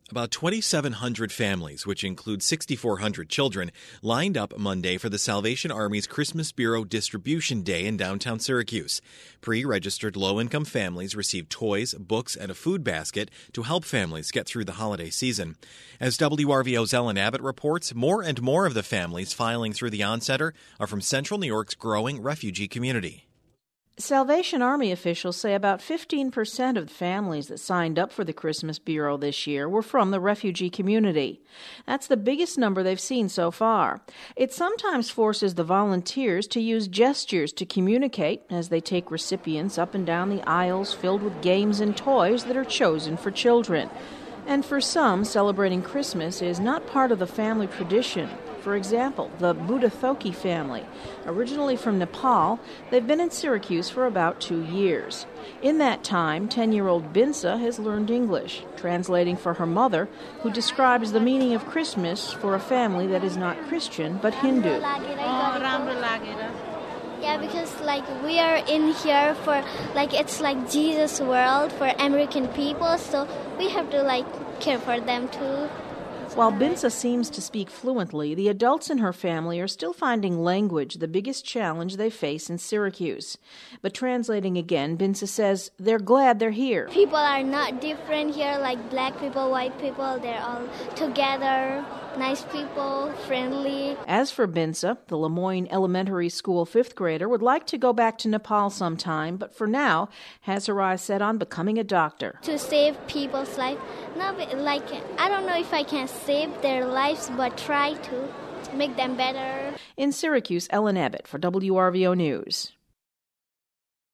About 2,700 families, which include 6,400 children, lined up Monday for the Salvation Army's Christmas Bureau Distribution Day in downtown Syracuse. Pre-registered low-income families received toys, books, and a food basket to help families get through the holiday season. As WRVO's Ellen Abbott reports, more and more of the families filing through the On-Center are from Central New York's growing refugee community. Salvation Army officials say about 15% of the families that signed up for the Christmas Bureau this year were from the refugee community. That's the biggest number they've seen so far. It sometimes forces the volunteers to use gestures to communicate as they take recipients up and down the aisles filled with games and toys that are chosen for children. And for some, celebrating Christmas is not part of the family tradition. For example, the Buddha-Thoki family. Originally from Nepal, they've been in Syracuse for about 2 years. In that time, 10-year-old Binsa has learned English, translating for her mother, who describes the meaning of Christmas for a family that is not Christian but Hindu. Yeah, because we are in here for it's like Jesus' world for American people, so we have to care for them too. While Binsa seems to speak fluently, the adults in her family are still finding language the biggest challenge they face in Syracuse. But translating again, Binsa says they're glad they're here. People are not different here, like black people, white people, they're all together. Nice people, friendly. As for Binsa, the Lemoyne Elementary School fifth grader would like to go back to Nepal sometime, but for now has her eyes set on becoming a doctor. To save people's life. No, I don't know if I can save their lives, but try to make them better. In Syracuse, Ellen Abbott for WRVO News.